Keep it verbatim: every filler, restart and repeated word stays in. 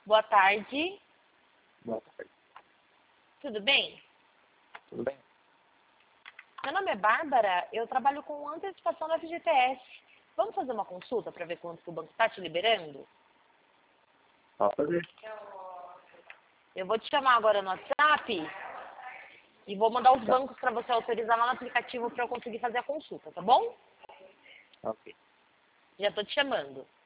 Boa tarde. Boa tarde. Tudo bem? Tudo bem? Meu nome é Bárbara, eu trabalho com antecipação da F G T S. Vamos fazer uma consulta para ver quanto que o banco está te liberando? Pode fazer. Eu vou te chamar agora no WhatsApp e vou mandar os bancos para você autorizar lá no aplicativo para eu conseguir fazer a consulta, tá bom? Ok. Já estou te chamando.